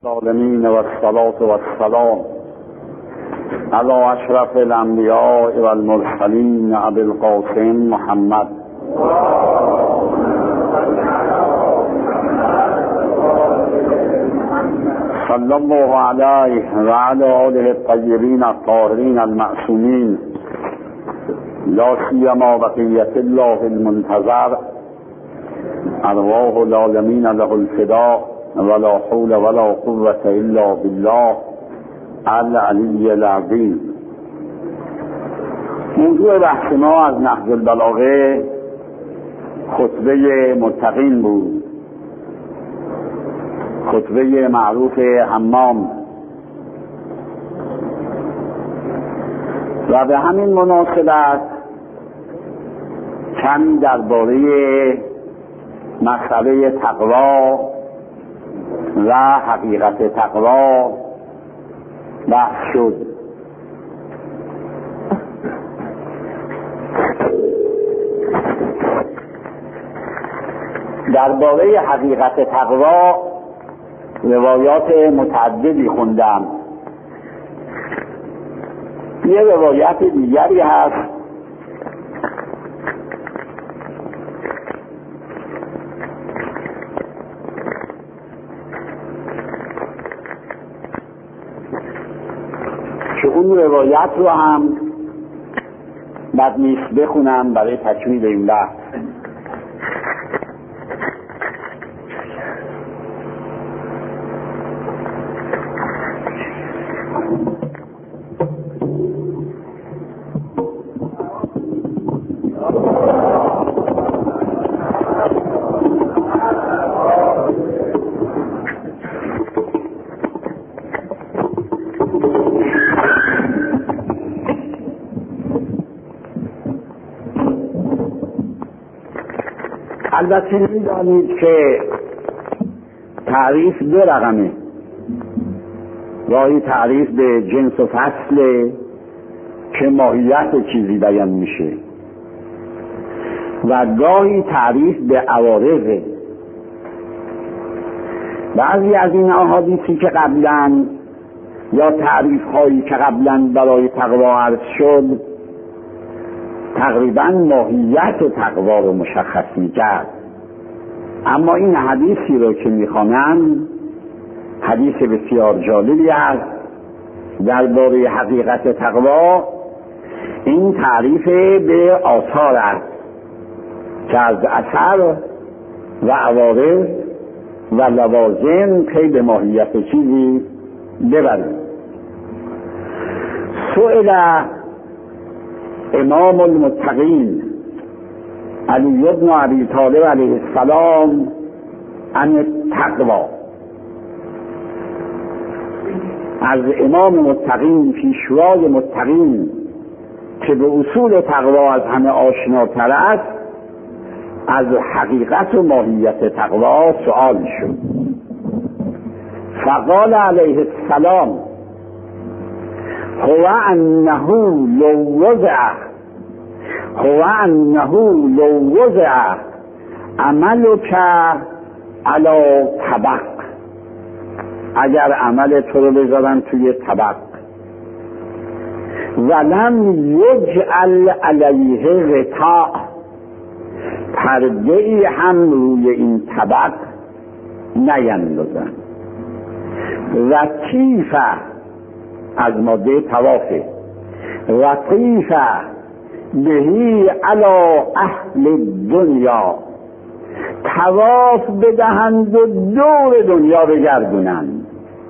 العالمین و الصلاة و السلام علی اشرف الانبیاء و المرسلین ابی القاسم محمد صلی الله علیه و علی آله الطیبین الطاهرین المعصومین لا سیما بقیة الله المنتظر ارواح العالمین له الفداء ولا حول ولا قوة الا بالله العلی العظیم. موضوع بحث ما از نهج البلاغه خطبه متقین بود، خطبه معروف حمام، و به همین مناسبت کمی درباره مسئله تقوا و حقیقت تقوا بحث شد. درباره حقیقت تقوا روایات متعددی خوندم. یه روایت دیگری هست که اون روایت رو هم بد نیست بخونم برای تکمیل این بحث. البته می‌دانید که تعریف دو رقمه، گاهی تعریف به جنس و فصل که ماهیت چیزی بیان میشه و گاهی تعریف به عوارضه. بعضی از این احادیثی که قبلا یا تعریف هایی که قبلا برای تقوا عرض شد تقریبا ماهیت تقوا رو مشخص میکرد، اما این حدیثی رو که میخوانم حدیث بسیار جالبی است درباره حقیقت تقوا. این تعریف به آثار است که از اثر و عوارض و لوازم پی به ماهیت چیزی ببریم. سئل امام المتقین علی بن ابی طالب علیه السلام عن التقوا، از امام متقین، پیشوای متقین که به اصول تقوا از همه آشناتر است، از حقیقت و ماهیت تقوا سؤال شد. فقال علیه السلام هو انه لو وضع عملک علی طبق، اگر عمل تو رو بذارن توی طبق ولم یجعل علیه غطاء، پرده ای هم روی این طبق نیندازن، لطیفه از ماده طوافه، لطیفه بهی علی اهل دنیا، طواف بدهند و دور دنیا بگردونند،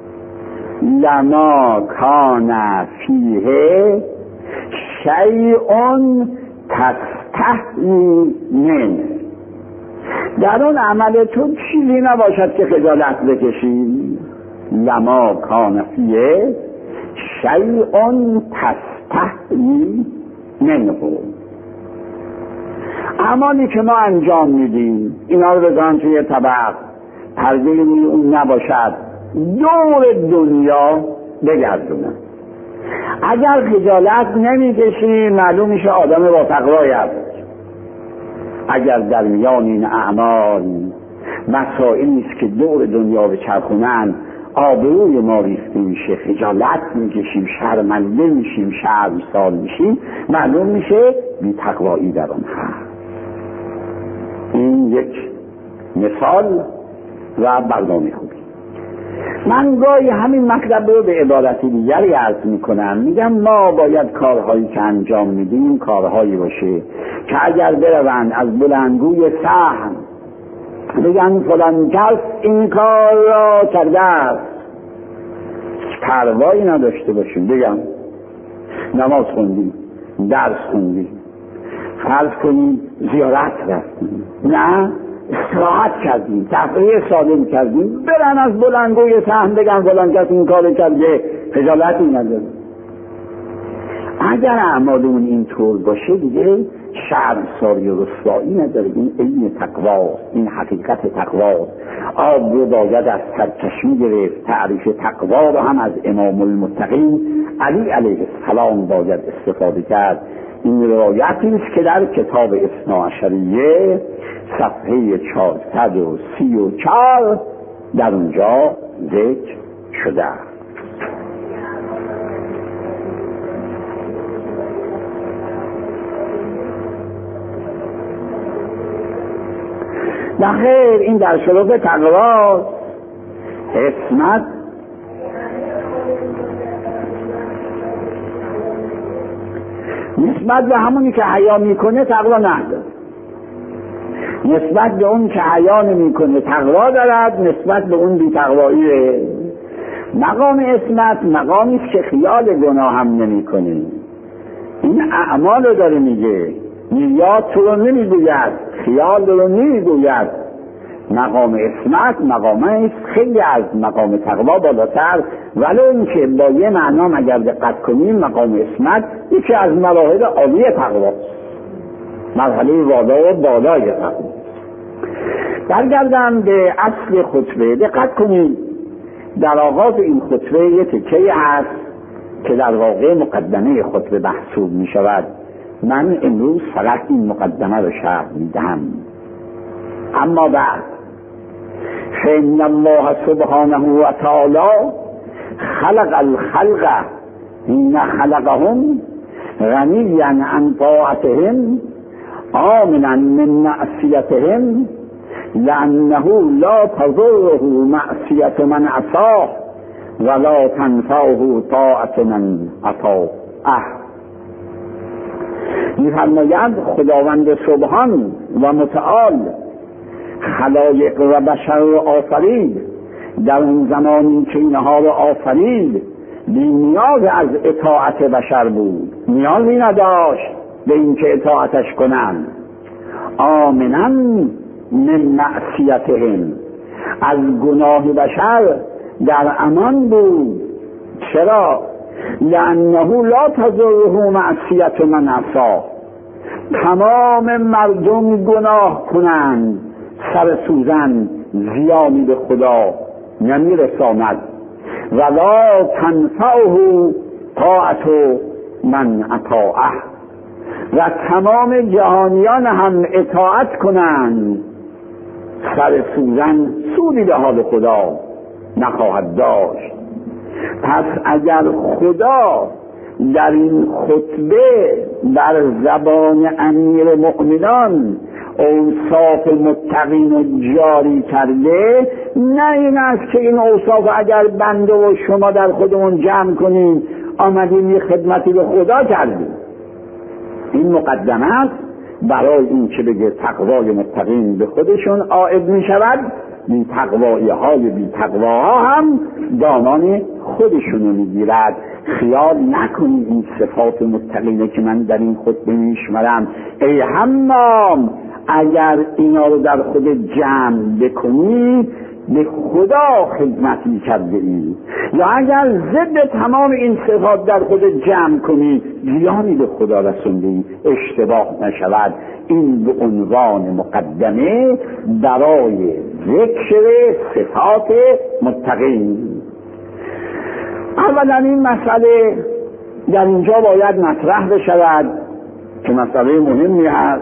لما کان فیه شیء تستحیی منه، در اون عمل تو چیزی نباشد که خجالت بکشی. لما کان فیه شیء تستحیی منه، اعمالی که ما انجام میدیم اینا رو بذارن توی طبق، پرده اون نباشد، دور دنیا بگردونن. اگر خجالت نمیکشی معلوم میشه آدم با تقوایی است. اگر در میان این اعمال مسائلی است که دور دنیا بچرخونن آبروی ما ریخته میشه، خجالت میکشیم، شرمنده میشیم، شرمسار میشیم، معلوم میشه بی تقوایی در آن هست. این یک مثال و برنامه خوبی. من گاهی همین مطلب رو به عبارتی دیگری عرض میکنم، میگم ما باید کارهایی که انجام میدیم کارهایی باشه که اگر بروند از بلندگوی صحن بگن فلان کس این کار را کرده است، پروایی نداشته باشیم. بگم نماز خوندیم، درس خوندیم، فرض کنیم زیارت رفتیم، نه استراحت کردیم، تفریح سالم کردیم، برن از بلندگوی صحن بگن فلان کس این کار کرده، خجالتی نداره. اگر اعمالمون اینطور باشه دیگه شرمساری و رسوایی نداره. این علم تقوا، این حقیقت تقوا. آب رو باید از سرچشمه گرفت. تعریف تقوا رو هم از امام المتقین علی علیه السلام باید استفاده کرد. این روایتی است که در کتاب اثناعشریه صفحه 434 در اونجا ذکر شده. نخیر، این در شروط تقوا. عصمت نسبت به همونی که حیا میکنه تقوا نداره، نسبت به اون که حیا نمیکنه تقوا دارد، نسبت به اون بی تقواییه. مقام عصمت مقامی است که خیال گناه هم نمیکنه. این اعمال رو داره میگه، نیات رو نمیگوید، خیال رو نمیگوید. مقام عصمت مقامی است خیلی از مقام تقوا بالاتر، ولو اینکه با یه معنا اگر دقت کنیم مقام عصمت یکی از مراحل عالی تقواست، مرحله والا و بالای تقوا. برگردم به اصل خطبه. دقت کنید در آغاز این خطبه یه تکه‌ای هست که در واقع مقدمه خطبه محسوب می شود. من امروز فقط این مقدمه رو شرح میدهم. اما بعد فإن الله سبحانه و تعالی خلق الخلق حين خلقهم غنیا عن طاعتهم آمنا من معصیتهم لأنه لا تضره معصیت من عصاه ولا تنفعه طاعت من اطاعه. می‌فرماید خداوند سبحان و متعال خلایق و بشر رو آفرید، در اون زمانی که اینها رو آفرید بی نیاز از اطاعت بشر بود، نیازی نداشت به اینکه اطاعتش کنند. آمنا من معصیتهم، از گناه بشر در امان بود. چرا؟ لأنه لا تضره معصیت من عصاه. تمام مردم گناه کنند، سر سوزن زیانی به خدا نمیرساند. ولا تنفعه طاعت من اطاعه، و تمام جهانیان هم اطاعت کنند، سر سوزن سودی به حال خدا نخواهد داشت. پس اگر خدا در این خطبه بر زبان امیر مؤمنان اوصاف متقین رو جاری کرده، نه این است که این اوصاف اگر بنده و شما در خودمون جمع کنیم آمدیم یه خدمتی به خدا کردیم. این مقدمه است برای این که بگه تقوای متقین به خودشون عائد می شود، بی تقوایی های بی تقواها هم دامان خودشونو میگیرد. خیال نکنید این صفات متقینه که من در این خطبه میشمرم، ای حمام اگر اینا رو در خود جمع بکنی به خدا خدمتی کرده ای، یا اگر ضد تمام این صفات در خود جمع کنی زیانی به خدا رسونده ای. اشتباه نشود، این به عنوان مقدمه برای ذکر صفات متقین. اولا این مسئله در اینجا باید مطرح بشود که مسئله مهمی هست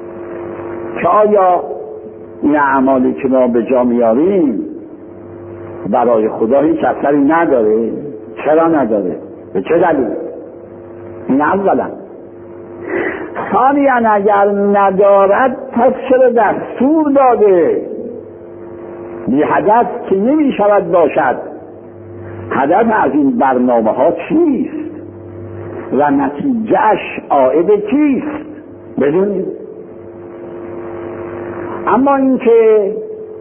که آیا این اعمالی که ما به جا میاریم برای خدا هیچ اثری نداره. چرا نداره؟ به چه دلیل؟ این اولا. ثانیاً اگر ندارد پس چرا دستور داده؟ بی هدف که نمی شود باشد. هدف از این برنامه ها چیست و نتیجهش عائد کیست؟ بدونید. اما اینکه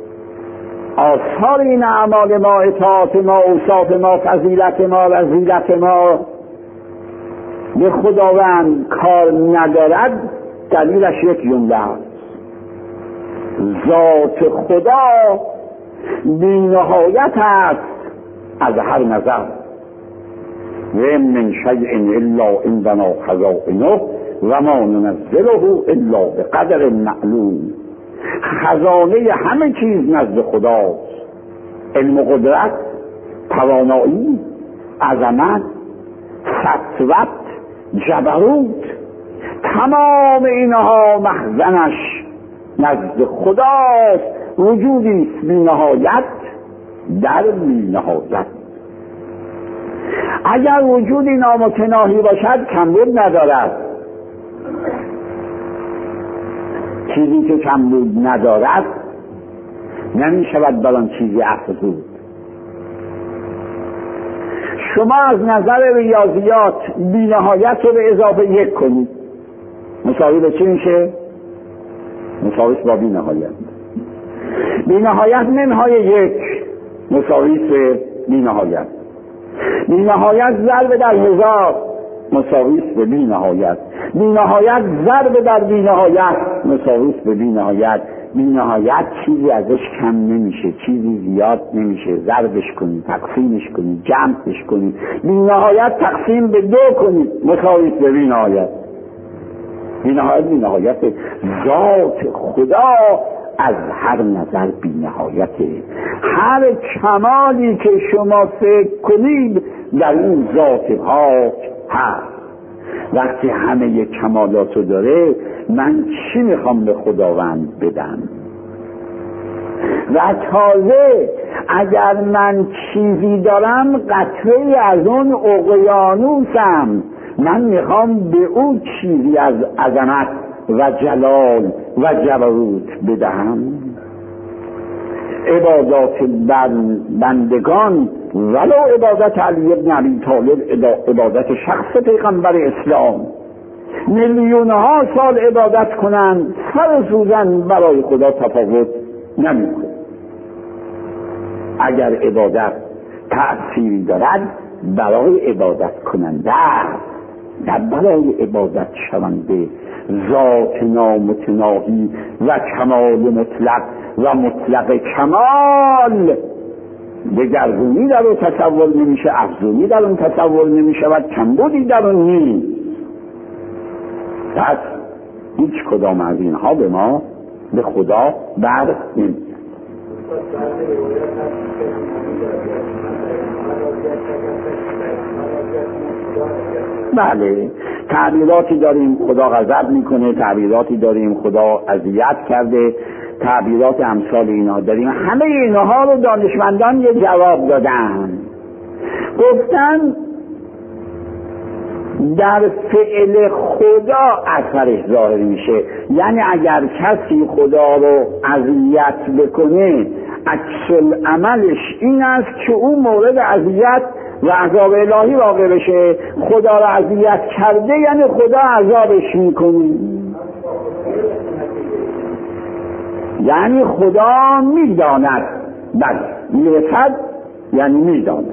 آثار این اعمال ما، اطاعت ما، اوصاف ما، فضیلت ما، رذیلت ما به خداوند کار ندارد، دلیلش یک جمله است: ذات خدا بی‌نهایت است از هر نظر. و من شیء الا عندنا خزائنه و ما ننزله الا بقدر معلوم. خزانه همه چیز نزد خداست. علم و قدرت، توانایی، عظمت، سطوت، جبروت، تمام اینها مخزنش نزد خداست. وجودی است بی نهایت در بی نهایت. اگر وجودی نامتناهی باشد کمبود ندارد. چیزی که کمبود ندارد نمی شود بر آن چیزی افزود. شما از نظر ریاضیات بی نهایت رو به اضافه یک کنید، مساوی به چی میشه؟ مساوی با بی نهایت. بی نهایت منهای یک مساوی به بی نهایت. بی نهایت ضرب در هزار مساوی به بی نهایت. بی نهایت ضرب در بی نهایت مساوی به بی نهایت. بی نهایت چیزی ازش کم نمیشه، چیزی زیاد نمیشه. ضربش کنید، تقسیمش کنید، جمعش کنید. بی نهایت تقسیم به دو کنید مساوی به بی نهایت. بی نهایت بی نهایت. ذات خدا از هر نظر بی نهایته. هر کمالی که شما فکر کنید در این ذات پاک هست. وقتی همه کمالاتو داره، من چی میخوام به خداوند بدم؟ و تازه اگر من چیزی دارم قطره از اون اقیانوسم، من میخوام به او چیزی از عظمت و جلال و جبروت بدهم. عبادات بندگان ولو عبادت علی ابن ابی طالب، عبادت شخص پیغمبر اسلام، میلیون ها سال عبادت کنند، سر سوزن برای خدا تفاوت نمیکنه. اگر عبادت تأثیری دارد برای عبادت کننده، نه برای عبادت شونده. ذات نامتناهی و کمال مطلق و مطلق کمال دگرگونی در اون تصور نمیشه، افزونی در اون تصور نمیشه و کمبودی در اون نیست. پس هیچ کدام از اینها به ما، به خدا بر نمیاد. بله، تعبیراتی داریم خدا غضب میکنه، تعبیراتی داریم خدا اذیت کرده، تعبیرات امثال اینا داریم. همه اینها رو دانشمندان یه جواب دادن، گفتن در فعل خدا اثرش ظاهر میشه. یعنی اگر کسی خدا رو اذیت بکنه، عکس العملش این است که او مورد اذیت و عذاب الهی واقع بشه. خدا رو اذیت کرده یعنی خدا عذابش میکنه. یعنی خدا میداند، بله میرسد یعنی میداند.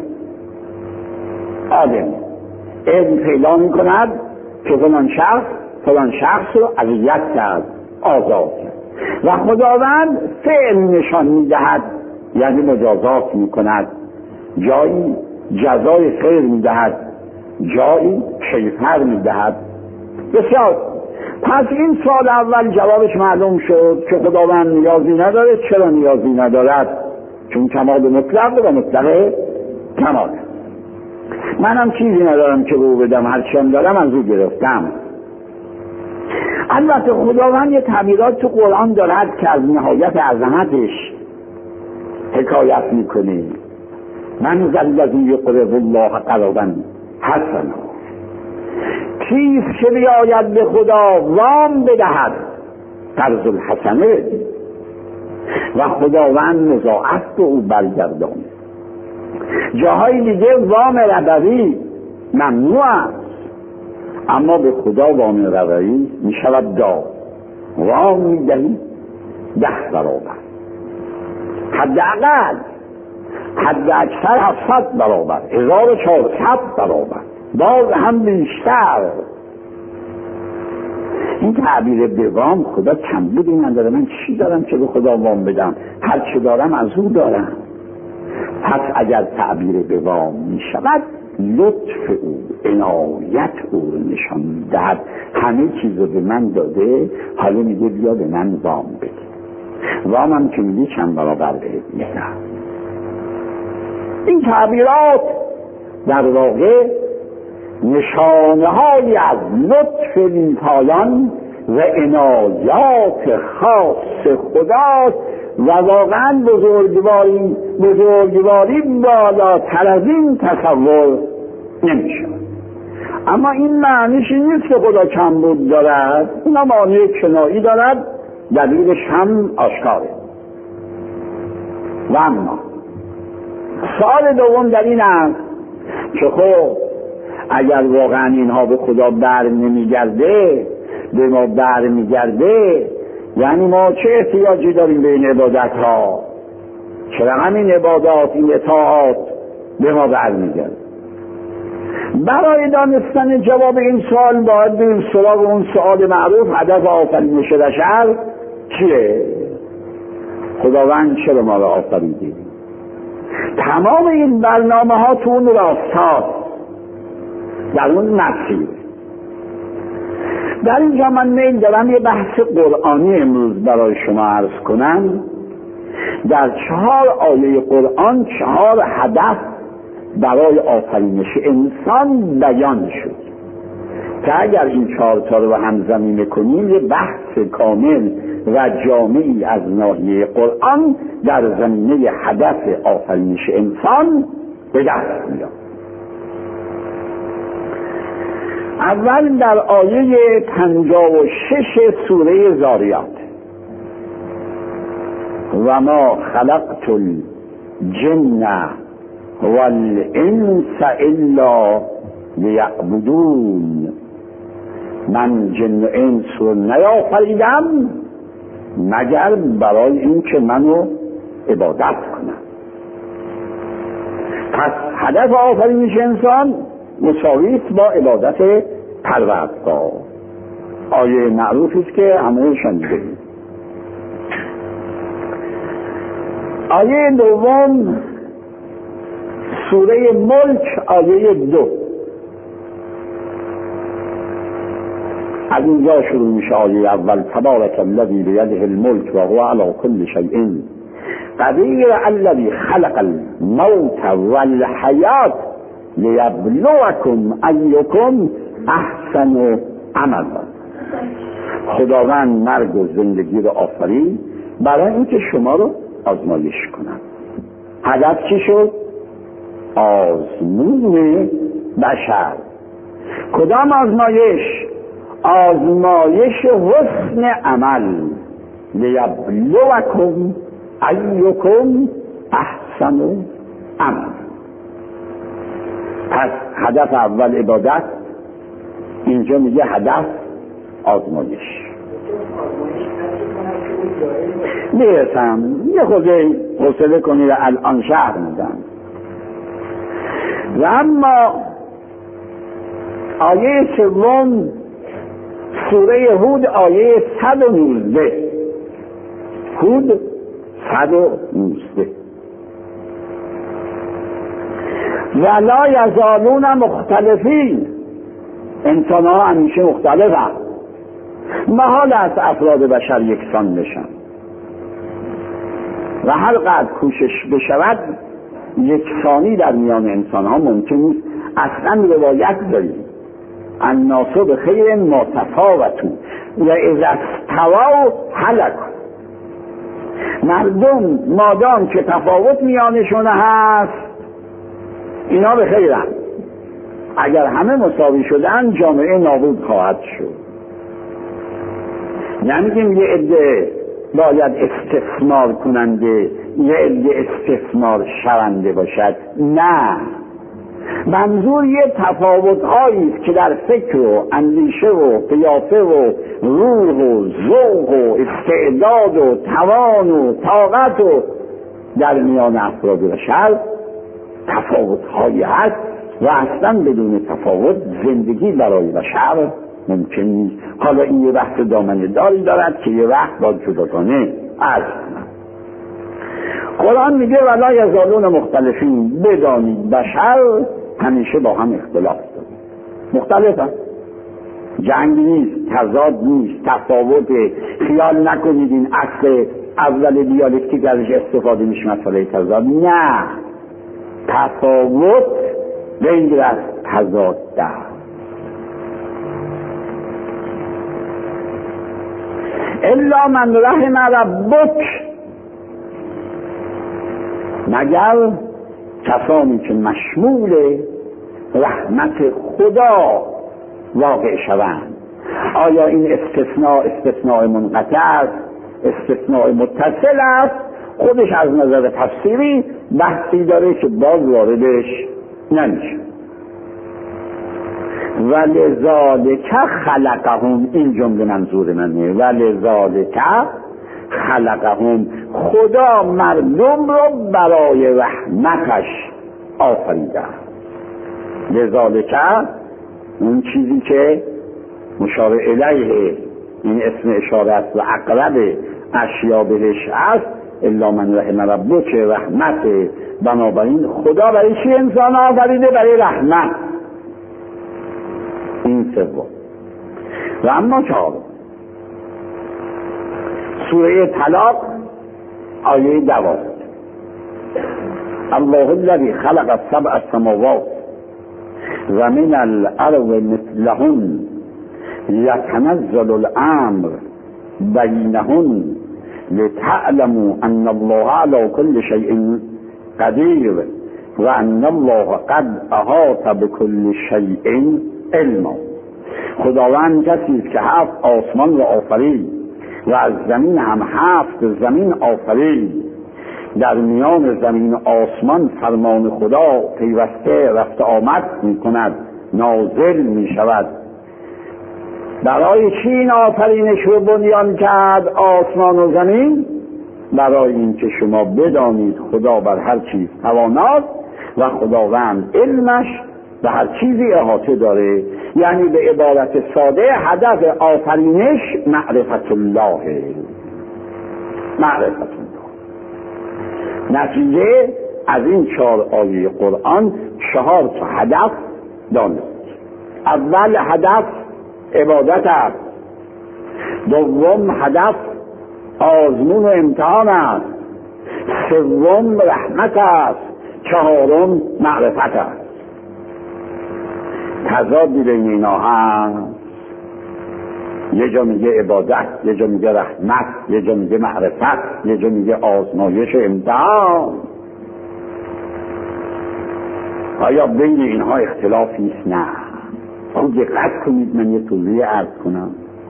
آدم علم پیدا میکند که فلان شخص رو اذیت کرد، آزاد کرد، و خداوند فعل نشان میدهد یعنی مجازات میکند. جایی جزای خیر میدهد، جایی کیفر میدهد. بسیار. پس این سال اول جوابش معلوم شد که خداوند نیازی نداره. چرا نیازی ندارد؟ چون کمال مطلق و مطلق کمال. منم چیزی ندارم که به او بدم، هرچند دارم از او گرفتم. البته خداوند یه تعبیرات تو قرآن دارد که از نهایت عظمتش حکایت میکنه. من ذا الذی یقرض الله قرضا حسنا، کیست که بیاید به خدا وام بدهد قرض الحسنه و خداوند مضاعف به او برگرداند. جاهای دیگه وام ربوی ممنوع است، اما به خدا وام ربوی می شود داد. وام می دهی 10 برابر، حداقل حد اکثر 700 برابر، 1400 برابر، باز هم بیشتر. این تعبیر به وام خدا کمبودی نداره. من چی دارم که به خدا وام بدم؟ هر چه دارم از او دارم. پس اگر تعبیر به وام می شود، لطف او، عنایت او رو نشان میدهد. همه چیز رو به من داده، حالا میگه بیا به من وام بده. وام هم که میگه چند برابر بهت میدم. این تعبیرات در واقع نشانه های از لطف بی‌پایان و عنایات خاص خداست و واقعا بزرگواری بالاتر از این تصور نمیشه. اما این معنیش نیست که خدا کمبود دارد، این معنی کنایی دارد، دلیلش هم آشکاره. و اما سوال دوم در این است که خب اگر واقعا اینها به خدا بر نمیگرده، به ما بر میگرده، یعنی ما چه احتیاجی داریم به این عبادت ها؟ چرا همین عبادات، این اطاعات به ما بر میگرده؟ برای دانستن جواب این سوال باید بریم سراغ اون سوال معروف، هدف آفرینش بشر چیه؟ خداوند چرا ما را آفریده؟ تمام این برنامه ها تو اون راستاست، در اون مسیر. در اینجا من میل دارم یه بحث قرآنی امروز برای شما عرض کنم. در 4 آیه قرآن 4 هدف برای آفرینش انسان بیان شد که اگر این 4 تا رو همزمینه کنیم یه بحث کامل و جامعی از ناحیه قرآن در زمینه هدف آفرینش انسان به دست میاد. اول در آیه 56 سوره ذاریات: و ما خلقت الجن والانس الا لیعبدون، من جن و انس رو نیافریدم مگر برای این که منو عبادت کنم. پس هدف آفرینش انسان مساوی است با عبادت پروردگار. آیه معروفی است که همه شنیدید. آیه دوم سوره ملک آیه 2 از اینجا شروع میشه. آیه اول: تبارک الذی بیده الملک و هو علی کل شیء قدیر الذی خلق الموت والحیات لیبلوکم ایکم احسن عملا. خداوند مرگ و زندگی رو آفرید برای اینکه شما رو آزمایش کنند. هدف چی شد؟ آزمون بشر. کدام آزمایش؟ آزمایش حسن عمل. لیبلوکم ایکم احسن عملا. پس هدف اول عبادت، اینجا میگه هدف آزمایش. میرسم یه خودی حوصله کنید، الان شهر میدم. و اما آیه سوم سوره هود آیه 119. هود 119: ولا یزالون مختلفین. انسان ها همیشه مختلف هست. محال است افراد بشر یکسان بشن و هر قدر کوشش بشود یکسانی در میان انسان ها ممکن نیست. اصلا روایت داریم الناس بخیر ما تفاوتوا و اذا استووا هلکوا. مردم مادام که تفاوت میانشون هست اینا به خیرن. اگر همه مساوی شدن جامعه نابود خواهد شد. نمیگیم یه عده باید استثمار کننده، یه عده استثمار شونده باشد، نه. منظور یه تفاوت‌هایی است که در فکر و اندیشه و قیافه و روح و ذوق و استعداد و توان و طاقت و در میان افراد بشر تفاوت‌هایی هست و اصلا بدون تفاوت زندگی برای بشر ممکن نیست. حالا این یه بحث دامنه داری دارد که یه وقت با جداگانه عرض کنم. قرآن میگه ولا یزالون مختلفین، بدانید بشر همیشه با هم اختلاف داره، مختلفن، جنگ نیست، تضاد نیست، تفاوت. خیال نکنید این اصل اول دیالکتیک ازش استفاده میشه مسئله تضاد، نه، تفاوت غیر از تضاد ده. الا من رحم ربک، مگر کسانی که مشمول رحمت خدا واقع شوند. آیا این استثناء منقطع است، استثناء متصل است؟ خودش از نظر تفسیری بحثی داره که باز واردش نمیشه. ولذالک خلقهم، این جمله منظور منه، ولذالک خلقهم، خدا مردم رو برای رحمتش آفریده. لذالک اون چیزی که مشار الیه، این اسم اشاره است و اقرب اشیا بهش است، الا من رحم ربک، رحمت. بنابراین خدا برای چی انسان آفریده؟ برای رحمت. این سوم. و اما چهارم، سوره طلاق آیه 12. الله الذی خلق سبع السماوات و من الارض مثلهن یتنزل الامر بینهن لتعلموا ان الله على كل شيء قدیر و ان الله قد احاط بكل شيء علما. خداوند کسی است که 7 آسمان را آفرید و از زمین هم 7 زمین آفرید. در میان زمین و آسمان فرمان خدا پیوسته رفت آمد می کند، نازل می شود. برای چی این آفرینش رو بنیان کرد آسمان و زمین؟ برای اینکه شما بدانید خدا بر هر چیز تواناست و خداوند علمش به هر چیزی احاطه داره. یعنی به عبارت ساده هدف آفرینش معرفت الله، معرفت الله. نتیجه از این 4 آیه قرآن 4 تا هدف دانست. اول هدف عبادت است، دوم هدف آزمون و امتحان است، سوم رحمت است، 4م معرفت است. تضادی بین اینا هست. یه جا میگه عبادت، یه جا میگه رحمت، یه جا میگه معرفت، یه جا میگه آزمایش امتحان. آیا بین اینها اختلافی است؟ نه. خوب دقت کنید، من یه توضیح عرض کنم.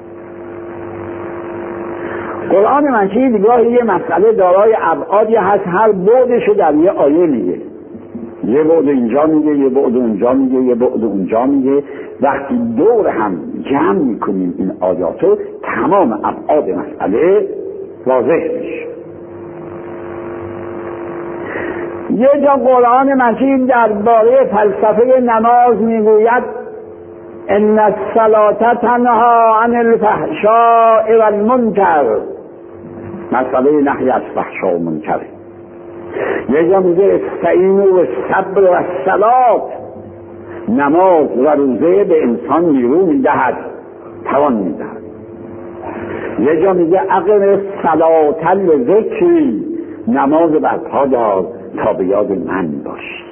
قرآن مجید گاهی یه مسئله دارای ابعادی هست، هر بعدش رو در یه آیه میگه. یه بعد اینجا میگه، یه بعد اونجا میگه، یه بعد اونجا میگه. وقتی دور هم جمع میکنیم این آیاتو، تمام ابعاد مسئله واضح میشه. یه جا قرآن مجید درباره فلسفه نماز میگوید ان الصلاة تنها عن الفحشاء والمنکر، مسئله نهی از فحشا و منکر. یه جا میگه استعینوا بالصبر والصلاة، نماز و روزه به انسان نیرو میدهد، توان میدهد. یه جا میگه اقم الصلاة لذکری، نماز برپا دار تا به یاد من باشی.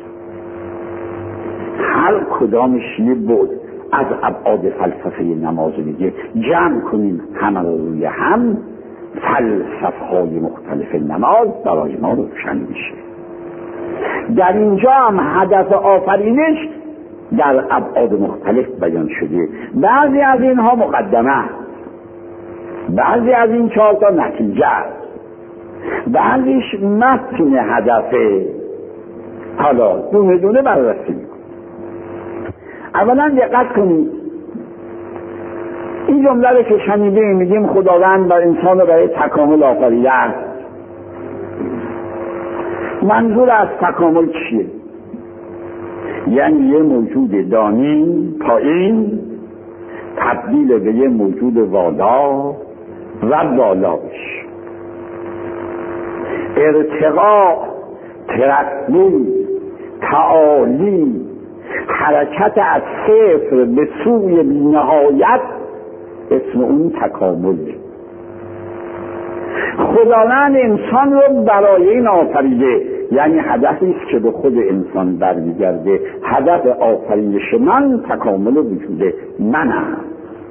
هر کدامش یه بود از ابعاد فلسفه نماز میگه. جمع کنیم همه رو روی هم، فلسفه های مختلف نماز برای ما روشن میشه. در اینجا هم هدف آفرینش در ابعاد مختلف بیان شده. بعضی از اینها مقدمه، بعضی از این 4 تا نتیجه، بعضیش متن هدفه. حالا دونه دونه بررسی میکنم. اولا دقت کنید، این جمله رو که شنیدیم میگیم خداوند بر انسان رو برای تکامل آفریده است. منظور از تکامل چیه؟ یعنی یه موجود دانی پایین تبدیل به یه موجود والا و بالا بشه. ارتقا، ترقی، تعالی، حرکت از صفر به سوی بی‌نهایت، اسم اون تکامله. خداوند انسان رو برای این آفریده، یعنی هدفی است که به خود انسان برمیگرده. هدف آفرینش من تکامل وجود من است،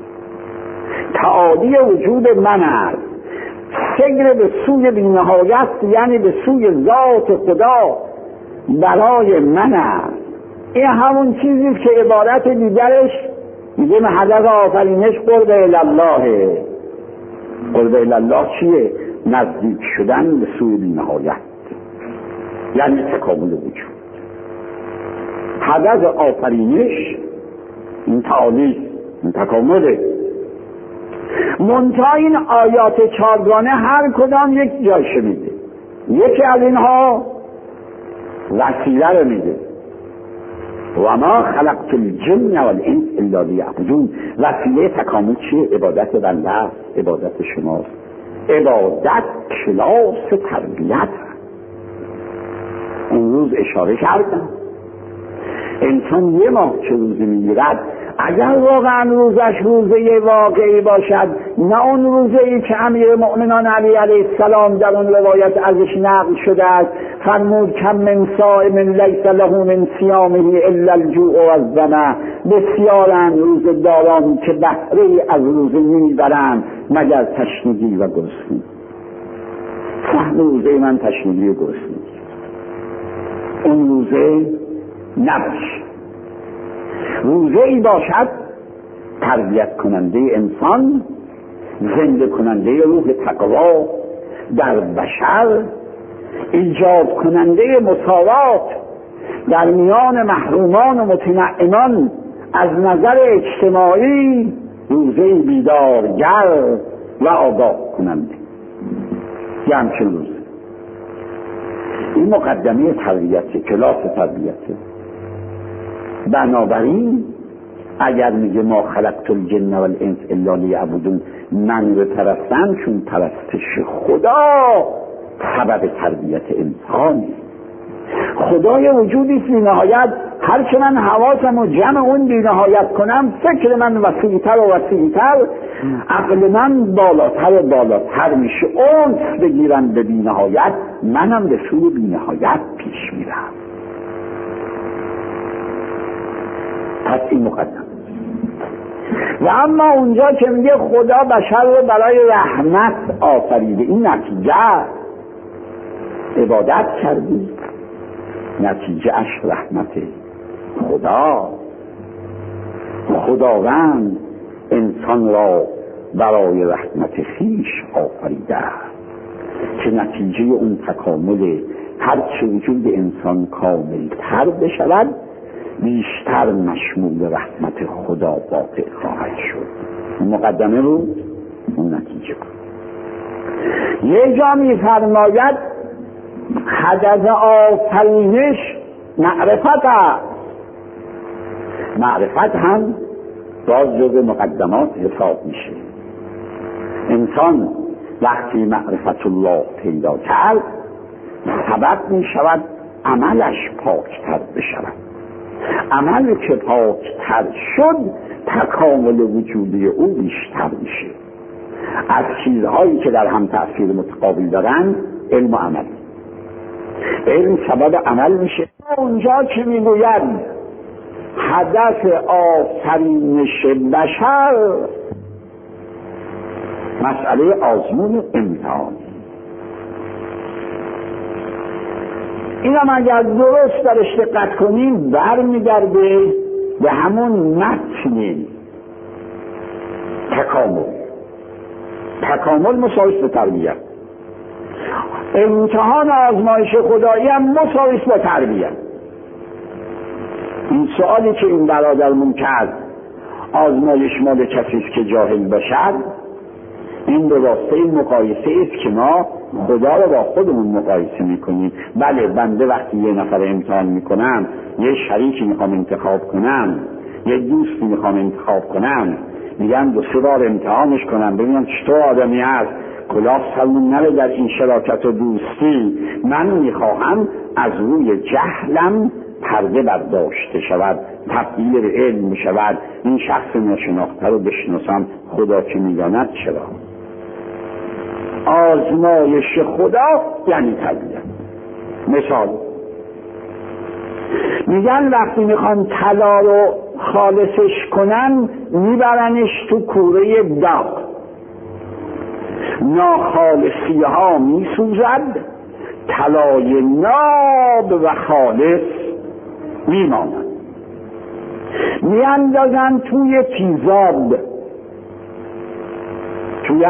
تعالی وجود من است، سیر به سوی بی‌نهایت، یعنی به سوی ذات خدا برای من است. این همون چیزی که عبارت دیگرش میگه هدف آفرینش قرب الله. قرب الله چیه؟ نزدیک شدن به سوی بی‌نهایت، یعنی تکامل وجود. هدف آفرینش این تعالی، این تکامله. منتها این آیات 4گانه هر کدام یک جایش میده. یکی از اینها وسیله رو میده، و ما خلقت الجن والانس الا لیعبدون. وسیله تکامل چیه؟ عبادت بنده است، عبادت شماست. عبادت کلاس تربیت. اون روز اشاره کردم انسان یه ماه که روزی میگیرد، اگر واقعا روزش روزه واقعی باشد، نه اون روزه‌ای که امیر مؤمنان علی علیه السلام در اون روایت ازش نقل شده است، فرمود کم من صائم لیس له من صیامه الا الجوع والظمأ. بسیارند روزه‌داران که بهره از روزه نمیبرند مگر تشنگی و گرسنگی. فهم روزه من تشنگی و گرسنگی، اون روزه نباشه. روزه ای باشد تربیت کننده انسان، زنده کننده روح تقوا در بشر، ایجاد کننده مساوات در میان محرومان و متنعمان از نظر اجتماعی، روزه بیدارگر و آگاه کننده. یه همچین روزه. این مقدمه تربیته، کلاس تربیته. بنابراین اگر میگه ما خلقت الجن والانس الا لیعبدون، من رو پرستن، چون پرستش خدا سبب تربیت انسانی. خدای وجودی بی نهایت، هر که من حواسم و جمع اون بی نهایت کنم، فکر من وسیع‌تر و وسیع‌تر، عقل من بالاتر و بالاتر میشه، اونس بگیرم به بی نهایت، منم به سوی بی نهایت پیش میرم. پس این مقدم. و اما اونجا که میگه خدا بشر رو برای رحمت آفریده، این نتیجه عبادت کردی، نتیجه اش رحمت خدا. خداوند انسان را برای رحمت خویش آفریده که نتیجه اون تکامل، هرچه وجود انسان کاملتر بشود بیشتر مشمول رحمت خدا واقع خواهد شد. مقدمه رو اون نتیجه کن. یه جا می‌فرماید هدف آفرینش معرفت است. معرفت هم باز جزء مقدمات حساب میشه. انسان وقتی معرفت الله پیدا کرد، سبب میشود عملش پاکتر بشود. عمل که پاکتر شد، تکامل وجودی او بیشتر میشه. از چیزهایی که در هم تأثیر متقابل دارن، علم و عمل. علم سبب عمل میشه. اونجا که میگوید هدف آفرینش بشر مسئله آزمون امتحان. این هم اگر درست درش دقت کنیم برمیگرده به همون متن تکامل مساویس به تربیت، امتحان آزمایش خدایی هم مساویس با تربیت. این سوالی که این برادرمون کرد آزمایش مال کسی است که جاهل باشد، این به واسطه مقایسه است که ما خدا رو با خودمون مقایسه میکنیم. بله بنده وقتی یه نفر امتحان میکنم، یه شریکی میخوام انتخاب کنم، یه دوستی میخوام انتخاب کنم، میگم 2-3 بار امتحانش کنم ببینم چطور آدمی هست، کلاه سرمون نره در این شراکت و دوستی. من میخواهم از روی جهلم پرده برداشته شود، تبدیل به علم شود، این شخص ناشناخته رو بشناسم. خدا که میداند چرا. آزمایش خدا یعنی تربیت. مثال میگن وقتی میخوان طلا رو خالصش کنن میبرنش تو کوره داغ، ناخالصی ها میسوزد، طلای ناب و خالص میماند. میاندازن توی تیزاب، توی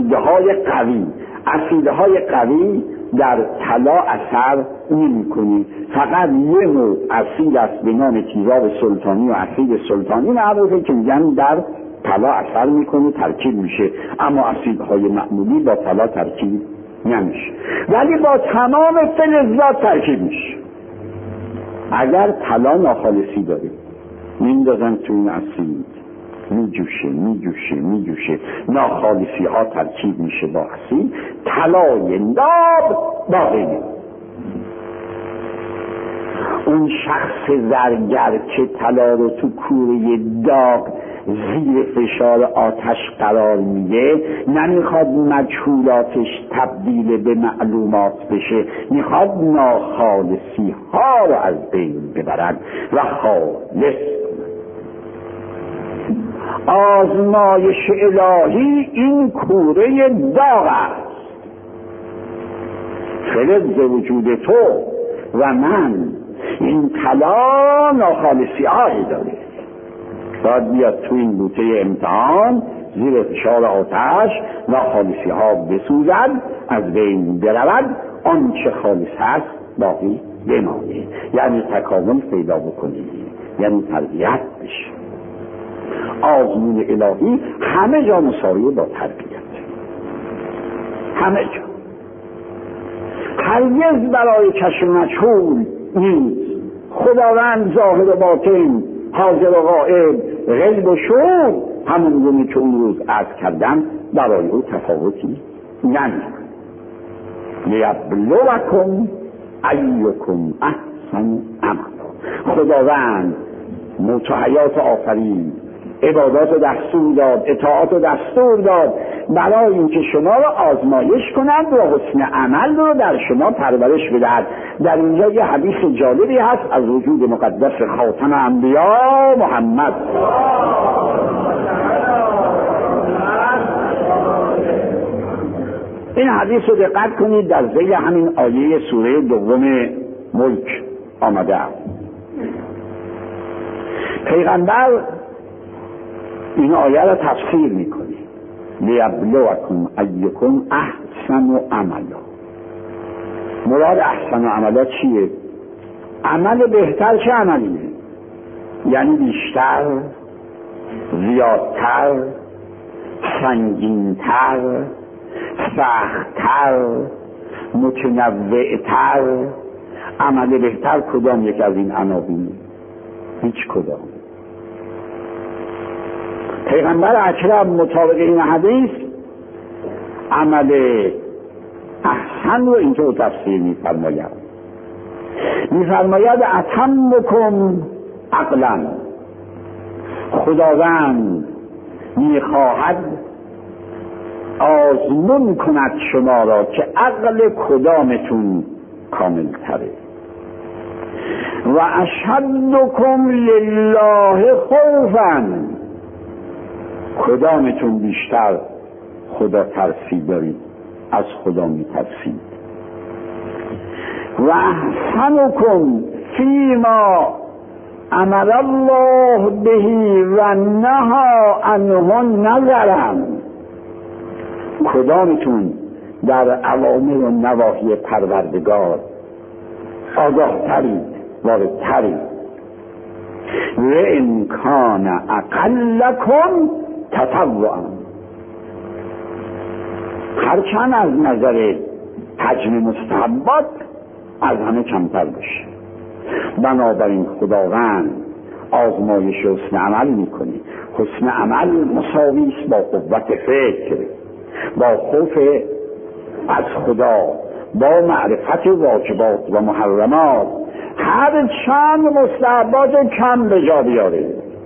اسیدهای قوی در طلا اثر نمی‌کنه. فقط یه نوع اسید است به نام تیزاب سلطانی و اسید سلطانی معروفه که میگن در طلا اثر میکنه، ترکیب میشه، اما اسیدهای معمولی با طلا ترکیب نمیشه، ولی با تمام فلزات ترکیب میشه. اگر طلا ناخالصی داره میندازن تو این اسید، میجوشه، ناخالصی ها ترکیب میشه با اسید، طلای ناب باقی میمونه. اون شخص زرگر که طلا رو تو کوره داغ زیر فشار آتش قرار میده، نمیخواد مجهولاتش تبدیل به معلومات بشه، میخواد ناخالصی ها رو از بین ببرد و خالص. آزمایش الهی این کوره داغ است. فلز وجود تو و من، این طلا ناخالصی هایی داره، باید بیاد تو این بوته امتحان زیر فشار آتش، ناخالصی ها بسوزد، از بین برود، آنچه خالص هست باقی بمانه. یعنی تکامل پیدا بکنی، یعنی تربیت بشه. آزمون الهی همه جا مساوی با تربیت، همه جا. هرگز برای کشف مجهول نیست. خداوند ظاهر و باطن، حاضر و غائب، غیب و شهود، همون گونه که اون روز عرض کردم برای او تفاوتی نمی‌کند. لیبلوکم ایکم احسن عملا. خداوند موت و حیات آفرین، عبادات و دستور داد، اطاعات و دستور داد برای اینکه شما را آزمایش کنند و حسن عمل رو در شما پرورش بدهد. در اینجا یه حدیث جالبی هست از وجود مقدس خاتم انبیا محمد. این حدیث رو دقت کنید، در ذیل همین آیه سوره 2 ملک آمده است. پیغمبر این آیه را تفسیر میکنه، لیبلوکم ایکم احسن عملا. مراد احسن عملا چیه؟ عمل بهتر چه عملیه؟ یعنی بیشتر، زیادتر، سنگینتر، سختتر، متنوعتر. عمل بهتر کدام یک از این عناوین؟ هیچ کدام. پیغمبر اکرم مطابق این حدیث عمل احسن رو اینطور تفسیر می‌فرماید اتمکم عقلا. خداوند می‌خواهد آزمون کند شما را که عقل کدامتون کامل تره. و اشهدکم لله خوفا. کدامتون بیشتر خدا ترسی دارید، از خدا میترسید. و احسنکم فیما امر الله به و نهی عنه نظرا. کدامتون در اوامر و نواهی پروردگار آگاه ترید، واردترید. و ان کان اقلکم تطوعا، هرچند از نظر حجم مستحبات از همه کمتر باشه. بنابراین خداوند آزمایش حسن عمل میکنه. حسن عمل مساوی است با قوت فکر، با خوف از خدا، با معرفت واجبات و محرمات. هر چند مستحبات کم به جا بیاره.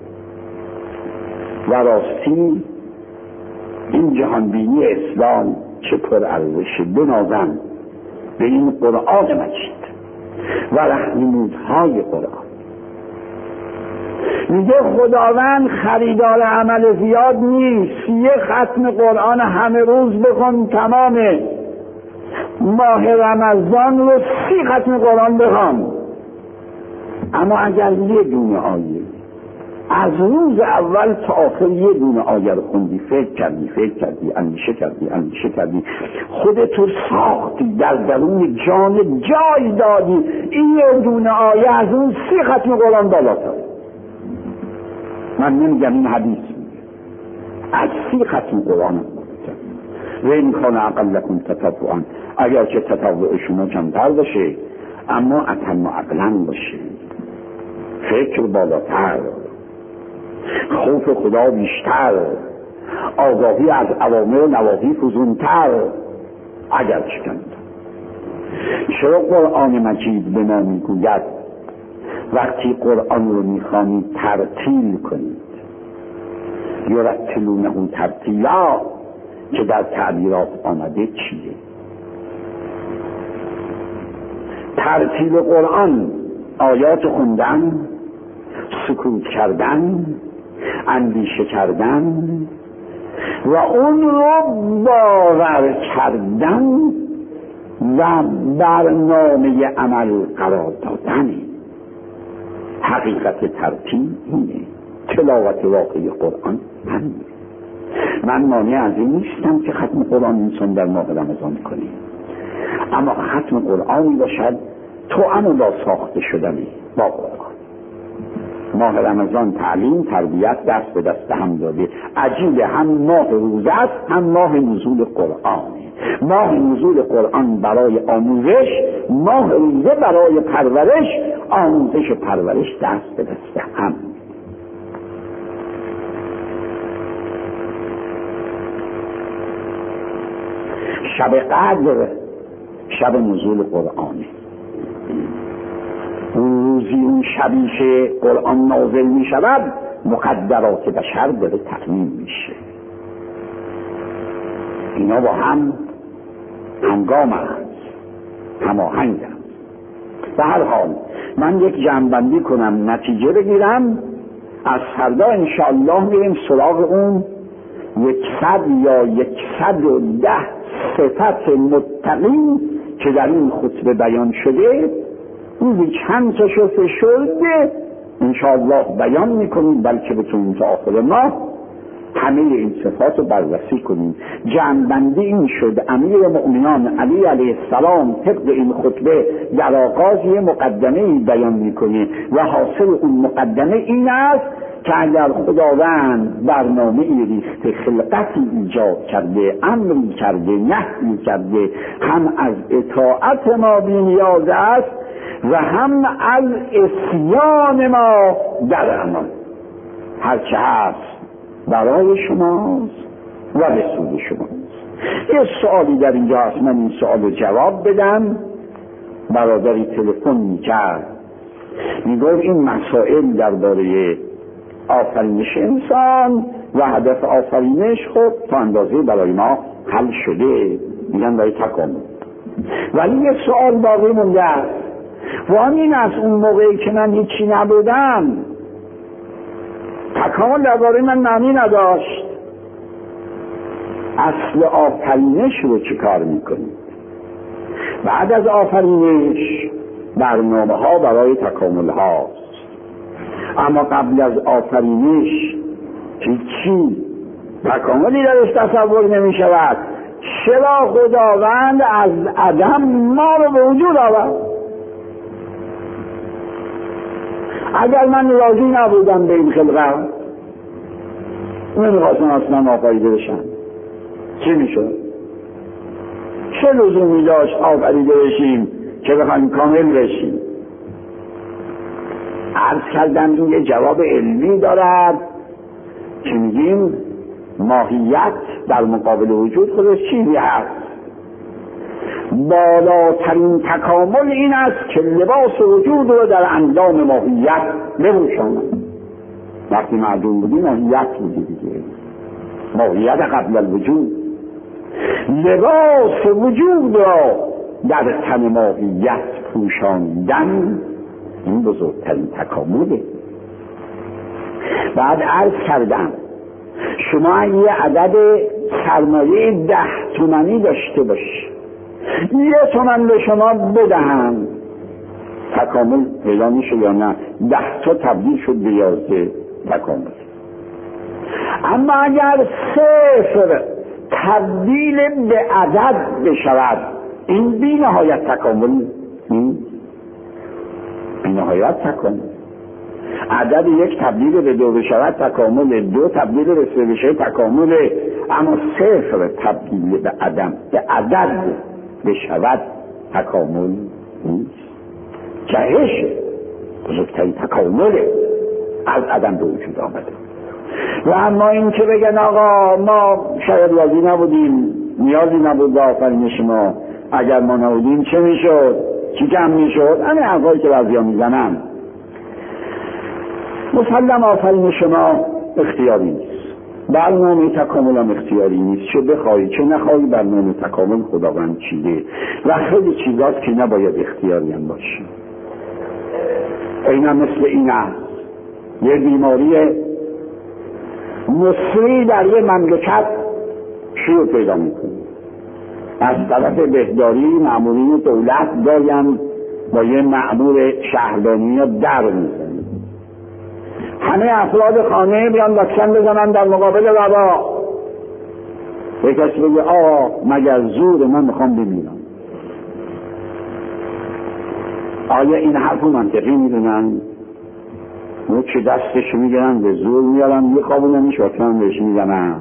و راستی این جهانبینی اسلام چه پر ارزشه. بنازم به این قرآن مجید و رهنمودهای قرآن. میگه خداوند خریدار عمل زیاد نیست. یه ختم قرآن همه روز بخون، تمام ماه رمضان رو 30 ختم قرآن بخون. اما اگر یه دونه آیه از روز اول تا آخر یه دونه آیه رو خوندی، فکر کردی، اندیشه کردی، خودتو ساختی، در درون جان جای دادی، این یه دونه آیه از اون 30 ختم قرآن بالاتر. من نمیگم، این حدیث از 30 ختم قرآن و این کان اقلکم تطوعا، اگر که تطوع شما کمتر باشه اما اتم عقلا باشه، فکر بالاتر، خوف خدا بیشتر، آگاهی از اوامر و نواهی فزونتر. اگر چکند چرا قرآن مجید به ما میگوید وقتی قرآن رو میخوانید ترتیل کنید، یرتلونه ترتیلا، که در تعبیرات آمده چیه؟ ترتیل قرآن آیات خوندن، سکوت کردن، اندیشه کردن و اون رو باور کردن و برنامه عمل قرار دادن. حقیقت ترتیب اینه. تلاوت واقعی قرآن همینه. من مانع از این نیستم که ختم قرآن انسان در ماه رمضان کنه، اما ختم قرآنی باشد توأم با ساخته شدنی با قرآن. ماه رمضان تعلیم، تربیت دست به دست هم داده. عجیبه، هم ماه روزه است هم ماه نزول قرآنه. ماه نزول قرآن برای آموزش، ماه روزه برای پرورش. آموزش و پرورش دست به دست هم. شب قدر شب نزول قرآنه. روزی اون شبی که قرآن نازل می شود مقدرات بشر داره تکمیل میشه. اینا با هم هنگام هست، هماهنگ هست. به هر حال من یک جمع‌بندی کنم، نتیجه بگیرم. از فردا انشاءالله میریم سراغ اون 100 یا 110 صفت متقین که در این خطبه بیان شده. روزی چند تاشو فشرده انشاءالله بیان میکنیم، بلکه بتونیم تا آخر ماه همه این صفات رو بررسی کنیم. جمع‌بندی این شد امیر مؤمنان علی علیه السلام طبق این خطبه در آغاز یه مقدمه بیان میکنه و حاصل اون مقدمه این است که اگر خداوند برنامه ریخته، خلقتی ایجاد کرده، امری کرده، نهی کرده، هم از اطاعت ما بی‌نیاز است و هم از عصیان ما در امان. هرچه هست برای شماست و به سود شماست. یه سوالی در اینجا هست، من این سوال رو جواب بدم. برادری تلفن میکرد، میگفت این مسائل درباره آفرینش انسان و هدف آفرینش خب تا اندازه برای ما حل شده، میگن برای تکامل، ولی یه سوال باقی مونده است و این از اون موقعی که من هیچی نبودم تکامل درباره من معنی نداشت. اصل آفرینش رو چی کار میکنید؟ بعد از آفرینش برنامه ها برای تکامل هاست، اما قبل از آفرینش هیچی تکاملی درش تصور نمی شود. چرا خداوند از عدم ما رو به وجود آورد؟ اگر من راضی نبودم به این خلقت، نمیخواستم اصلا آفریده بشم، چی میشد؟ چه لزومی داشت آفریده بشیم که بخوایم کامل بشیم؟ عرض کردم این یه جواب علمی دارد که میگیم ماهیت در مقابل وجود خودش چیزی هست. بالاترین تکامل این است که لباس وجود رو در اندام ماهیت بپوشاند. وقتی معدوم بودی ماهیت بودی دیگه، ماهیت قبل الوجود. لباس وجود را در تن ماهیت پوشاندن این بزرگترین تکامله. بعد عرض کردم شما یه عدد سرمایه 10 تومانی داشته باشی، 1 تومن به شما بدهم، تکامل پیدا میشه یا نه؟ 10 تا تبدیل شد به 11 تکامل. اما اگر 0 تبدیل به عدد بشود، این بی نهایت تکامل، این بی نهایت تکامل. عدد 1 تبدیل به 2 بشود تکامل، 2 تبدیل به 3 بشه تکامل، اما 0 تبدیل به عدد بشود تکامل نیست. جهش بزرگترین تکامله از عدم به وجود آمده. و اما این که بگن آقا ما شاید راضی نبودیم، نیازی نبود به آفرینش ما، اگر ما نبودیم چه میشد؟ چی کم میشد؟ همه حرفایی که بعضیا میزنن. مسلم آفرین شما اختیاری نیست، برنامه تکامل هم اختیاری نیست، چه بخوایی چه نخوایی برنامه تکامل خداوند چیده و خیلی چیزاست که نباید اختیاری هم باشه. این هم مثل این است، یه بیماری مصری در یه مملکت شروع پیدا میکنه، از طرف بهداری مأمورین دولت دارن با یه مأمور شهرداری در میزنن، همه افراد خانه بیان واکسن بزنن در مقابل وبا. یک کسی بگه آقا مگر زور من میخوام بمیرم؟ آیا این حرف منطقی میدونن؟ اون چه دستش میگیرن به زور میارن میخوابوننش واکسن بهش میزنن؟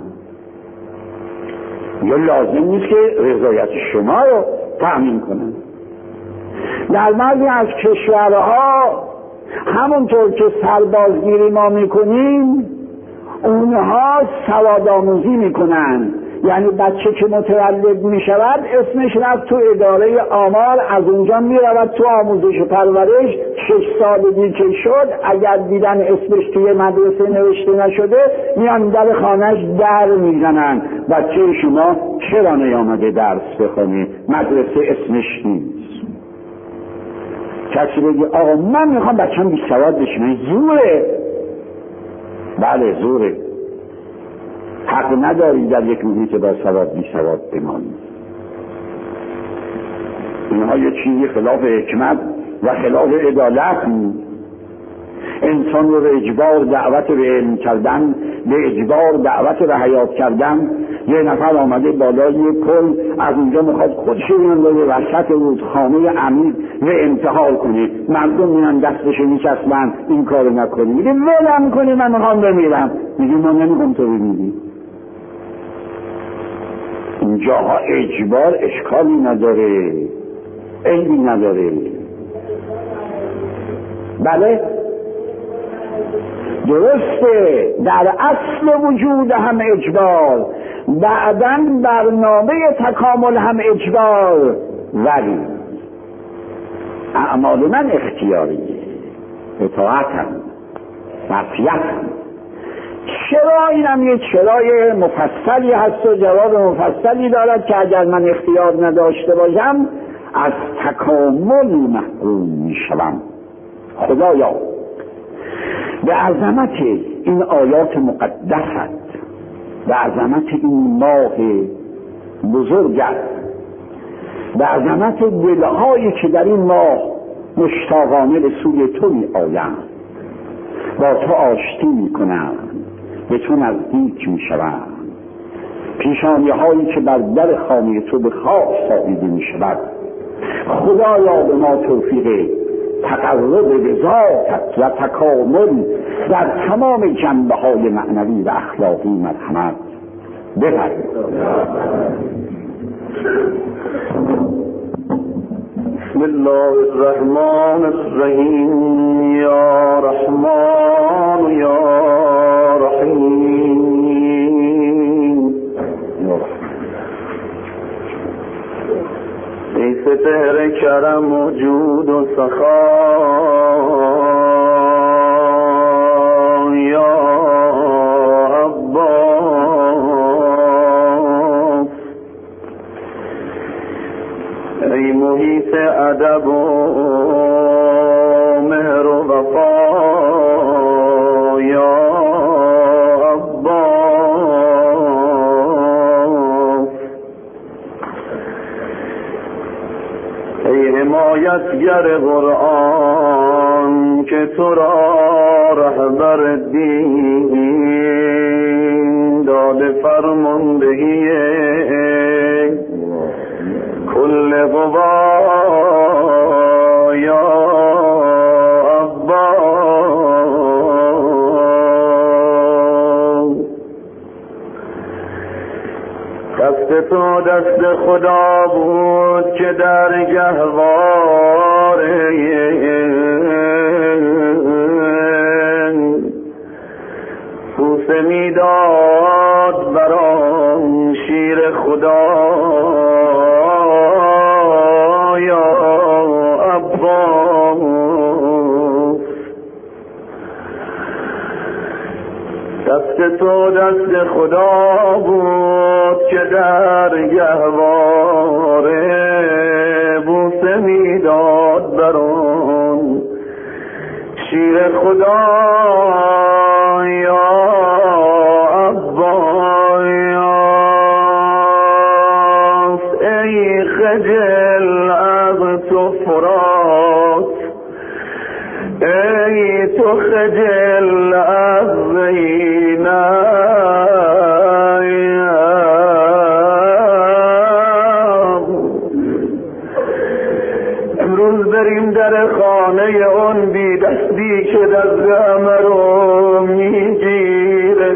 یا لازم نیست که رضایت شما رو تأمین کنن؟ در بعضی از کشورها همونطور که سربازگیری ما میکنیم اونها سوادآموزی میکنن، یعنی بچه که متولد میشود اسمش رفت تو اداره آمار، از اونجا میرود تو آموزش و پرورش، 6 سالگی که شد اگر دیدن اسمش توی مدرسه نوشته نشده میان در خانهش در میزنن، بچه شما چرا نیامده درس بخونه؟ مدرسه اسمش نیست. کسی بگه آقا من میخوام بچه‌م بی سواد بشه، زوره. بله زوره، حق نداری در یک محیط با سواد بی سواد بمانی. اینها یه چیزی خلاف حکمت و خلاف عدالت. انسان رو به اجبار دعوت به علم کردن، به اجبار دعوت به حیات کردن. یه نفر آمده بالای پل، از اونجا میخواد خودش رو وسط رودخانه عمیق و انتحال کنه، مردم میان دستشو میچسبن این کارو نکنی، میگه ولم کنی من میخوام بمیرم، میگه ما نمیخوام تو بمیری. اینجاها اجبار اشکالی نداره، عیبی نداره. بله درسته، در اصل وجود هم اجبار، بعداً برنامه تکامل هم اجبار، ولی اعمال من اختیاریه، اطاعتم، معصیتم. چرا؟ اینم یه چرای مفصلی هست و جواب مفصلی دارد که اگر من اختیار نداشته باشم از تکامل محروم میشوم. خدایا به عظمت این آیات مقدست، به عظمت این ماه بزرگت و عظمت دلهایی که در این ماه مشتاقانه به سوی تو می آیند، با تو آشتی می کنند، به تو نزدیک می شوند. پیشانی هایی که بر در خانه تو به خواب ساییده می شود. خدایا به ما توفیق تقرب به ذاتت و تکامل در تمام جنبه های معنوی و اخلاقی مرحمت بفرمای. بسم الله الرحمن الرحیم. یا رحمان یا رحیم. ای سپهر کرم و جود و سخا، یا عباس. ای محیط ادب و مهر و وفا، یا عباس. ای حمایتگر قرآن که تو را رهبر دین داده فرماندهی کل قوا، یا عباس. دست تو دست خدا بود که در گهواره بوسه میداد برام شیر خدا، یا عباس. دست تو دست خدا بود که در گهواره بوسه میداد برام شیر خدا، یا عباس. ای خجل از تو فرات، ای تو خجل از زینب. امروز بریم در خانه اون بی دستی که دست همه رو میگیره.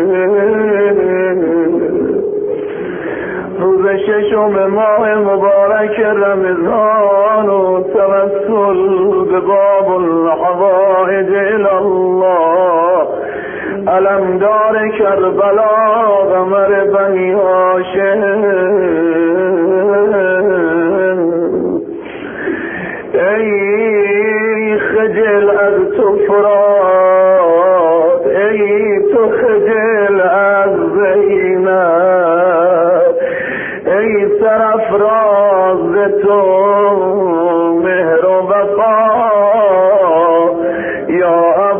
روز ششم ماه مبارک رمضان و توسل به باب الحوائج الالله علمدار کربلا قمر بنی هاشم. ای خجل از تو فرات، ای تو خجل از زینب. ای سرافراز تو مهر و وفا، یا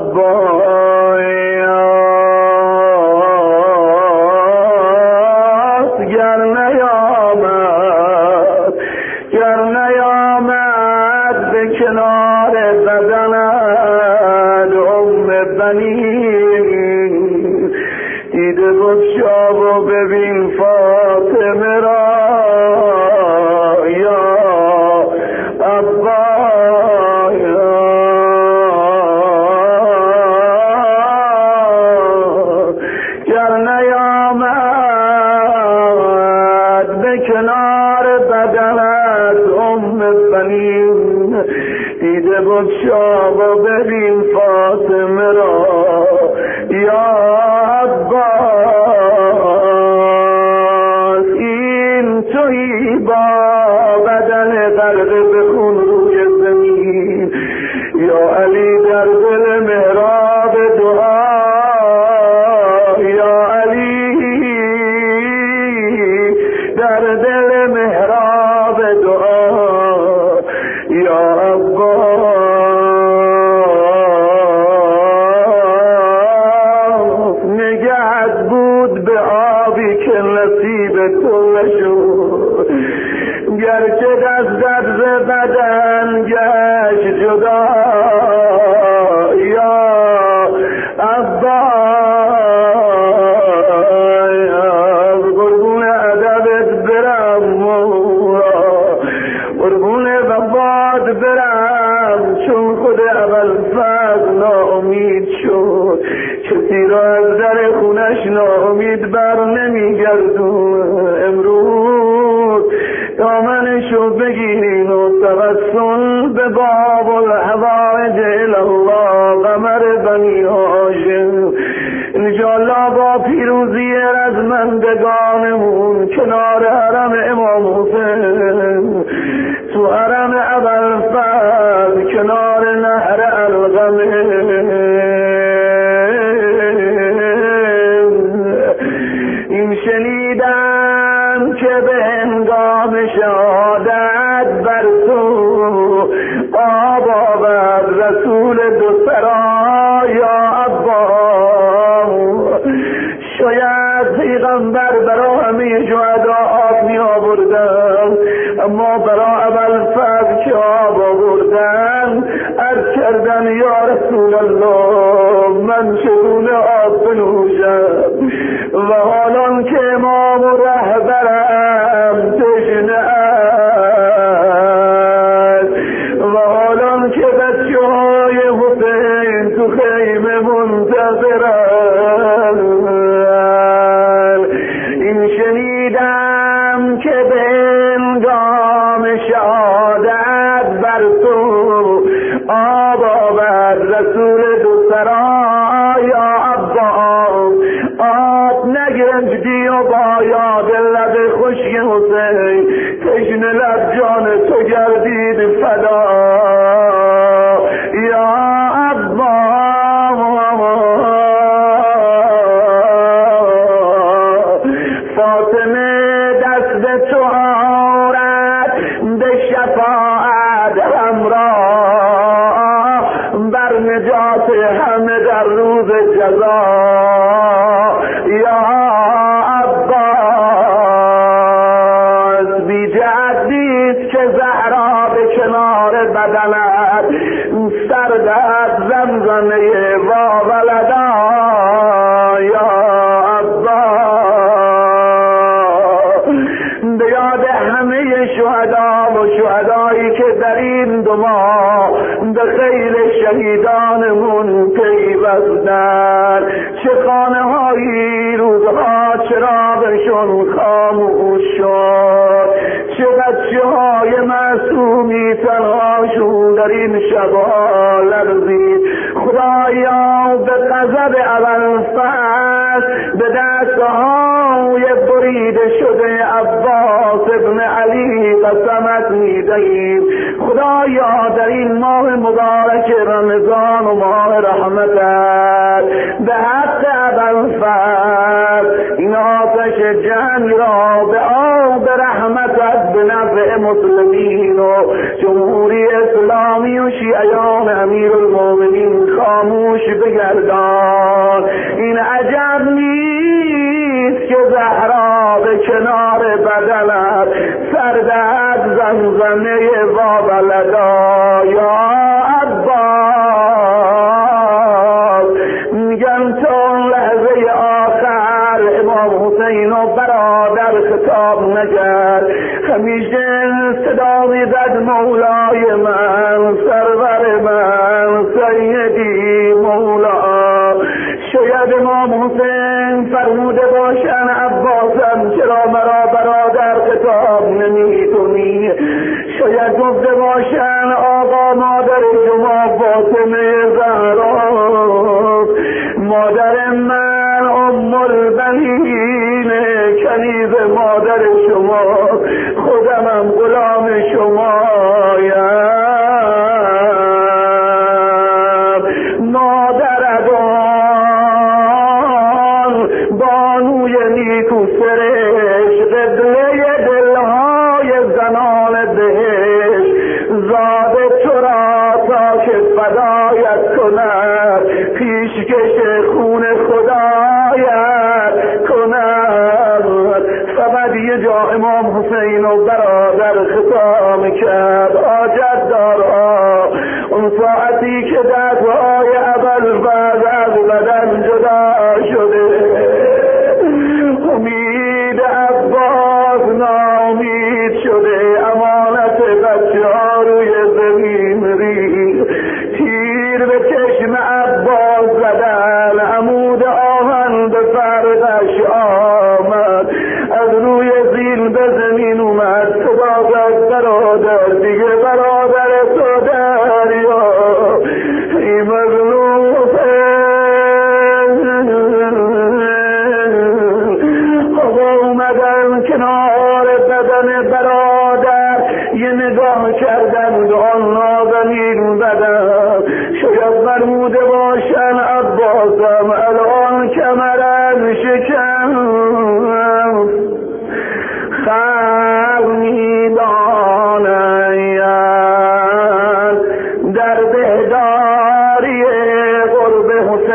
عباس. گر نیامد به کنار بدنت ام بنی، دیده بگشا و ببین فاطمه را، یا عباس. گر نیامد به کنار بدنت ام بنی، دیده بگشا و ببین فاطمه را، یا عباس. این تویی با بدن غرق به خون روی زمین، یا علی در دل محراب دعا، یا علی در دل محراب دعا، یا عباس. عباس قربون ادبت برم مولا قربون وفات برم چون خود ابوالفضل ناامید شد کسی را از در خونش ناامید بر نمیگردون امروز دامنشو بگیرین و توسل به باب الحوائج الالله قمر بنی هاشم انشاءالله با پیروزی رزمندگانمون کنار حرم امام حسین تو حرم ابوالفضل کنار نهر القمه این شنیدم که به هنگام شهادت بر تو آب آورد رسول دو سرا یا عباس شاید پیغمبر برا همه شهدا آب می آوردن اما برا ابوالفضل که آب آوردن عرض کردن یا رسول الله من چگونه آب بنوشم و حالان که امام و رهبرم تشنه است و حالان که بچه های حسین تو خیمه منتظرن این شنیدم که به هنگام شهادت بر تو آب آورد رسول دو سرا یا عباس آب نگرفتی و با یاد لب خشک حسین تشنه لب جان تو گردید فدا یا عباس فاطمه دست به تو آرد به شفاعت همراه بر نجات همه در روز جزا یا عباس بی جهت نیست که زهرا به کنار بدنت سردت زمزمه و ولدا یا عباس به یاد همه شهدا و شهدایی که در این دو ماه به خیل شهیدانمون پیوستن چه خانه هایی روزها چراغشون خاموش شد چه بچه های معصومی تنهاشون در این شبها لرزید خدایا به غضب ابوالفضل به دستهای بریده شده عباس ابن علی قسمت می‌دهیم خدایا در این ماه مبارک رمضان و ماه رحمتت به حق ابوالفضل این آتش جنگ را به آب رحمتت به نفع مسلمین و جمهوری اسلامی و شیعیان امیرالمومنین خاموش بگردان این عجب نیست که زهرا به کنار بدنت سردت زمزمه و بلدا یا عباس میگم چون لحظه آخر امام حسین و برادر خطاب نکرد همیشه صدا میزد مولای من سرور من سیدی مولا شاید امام حسین فرموده باشن عباسم چرا مرا برادر خطاب نمی‌کنی شاید گفته باشن آقا مادر شما فاطمه زهرا مادر من ام البنین کنیز مادر شما خودمم غلام شما مادردان بانوی نیکو سرش قبله دلهای زنان بهش زاده تو را تا که فدایت کند پیشکش خون خدایت کند فقط یه جا امام حسین و برادر خطاب کرد حاجت دارا اون ساعتی که دستهای ابوالفضل از بدن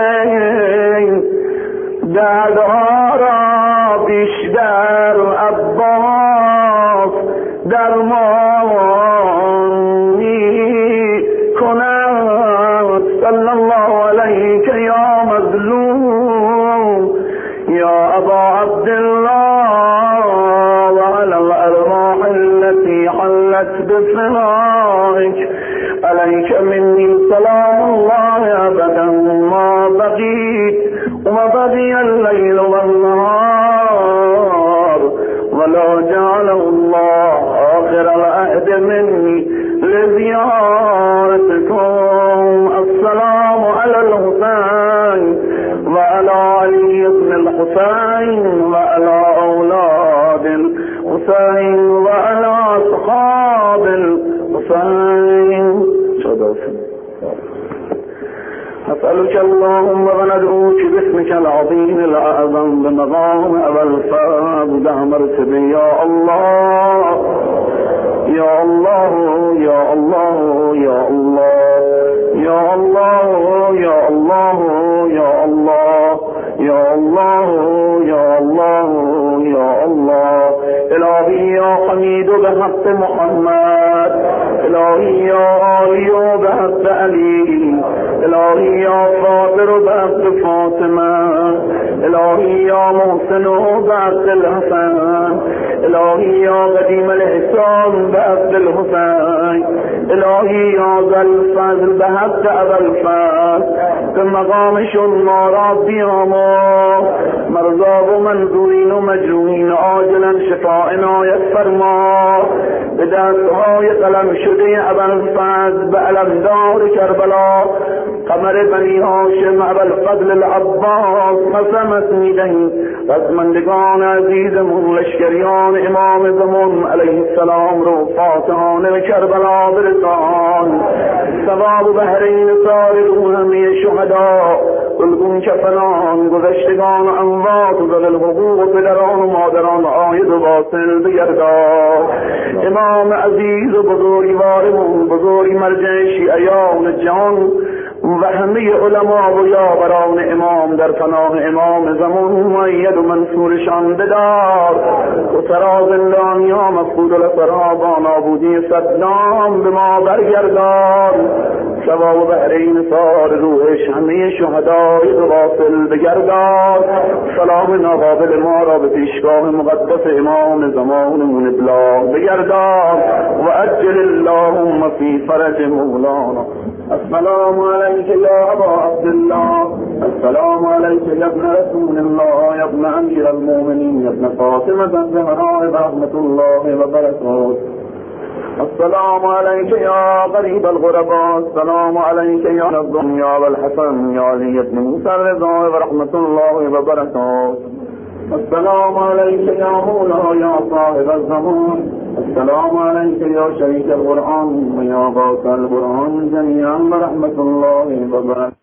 حسین دردها را بیشتر عباس درمان می کند. صلی الله علیک یا مظلوم یا ابا عبدالله و علی الارواح التي حلت بفنائك عليك مني سلام الله ابدا ما بقيت وما بقي الليل والنهار ولا جعله الله آخر العهد مني لزيارتكم. السلام على الحسين وعلى علي بن الحسين وعلى أولاد الحسين وعلى أصحاب الحسين. أسألك اللهم وندعوك باسمك العظيم الأعظم بمقام أبا الفضل مرتبه يا الله يا الله يا الله يا الله يا الله يا الله يا الله يا الله يا الله يا الله. إلهي يا حميد بحق محمد، إلهي يا علي بحق علي، إلهي يا فاطر بحق فاطمة، إلهي يا محسن بحق الحسن، إلهي يا قديم الإحسان بحق الحسين، إلهي يا ذا الفضل بحق أبا الفضل بمقام شما ربي الله مرضى ومنظورين ومجروحين عاجلا شفائنا يسفرما بدستهای قلم شده ابا الفضل بعلمدار کربلا قمر بنی هاشم ابا الفضل العباس قسمت میدهیم رزمندگان عزیزمون لشکریان امام زمان علیه السلام رو فاتحان کربلا برسان. ثواب بحرین سارقون همه شهدا گلگون کفنان گذشتگان اموات و ذل حقوق پدران و مادران آید و واصل بگردان. امام عزیز و بزرگوارمون بزرگ مرجع شیعیان جهان و همه علما و یاوران امام در پناه امام زمان مؤید و منصورشان بدار و سرا زندانی ها مفقود الاسرا با نابودی صدام به ما برگردان. ثواب بحرین سار روحش همه شهدای واصل بگردان. سلام ناقابل ما را به پیشگاه مقدس امام زمانمون ابلاغ بگردان و عجل اللهم فی فرج مولانا. السلام عليك يا أبا عبد الله، السلام عليك يا ابن رسول الله يا ابن أمير المؤمنين يا ابن فاطمة الزهراء رحمة الله وبركاته. السلام عليك يا غريب الغرباء، السلام عليك يا الدنيا والحسن يا علي بن موسى الرضا ورحمة الله وبركاته. السلام عليك يا مولا يا صاحب الزمان، السلام عليك يا شريك القرآن ويا غوث القرآن جميعا ورحمة الله وبركاته.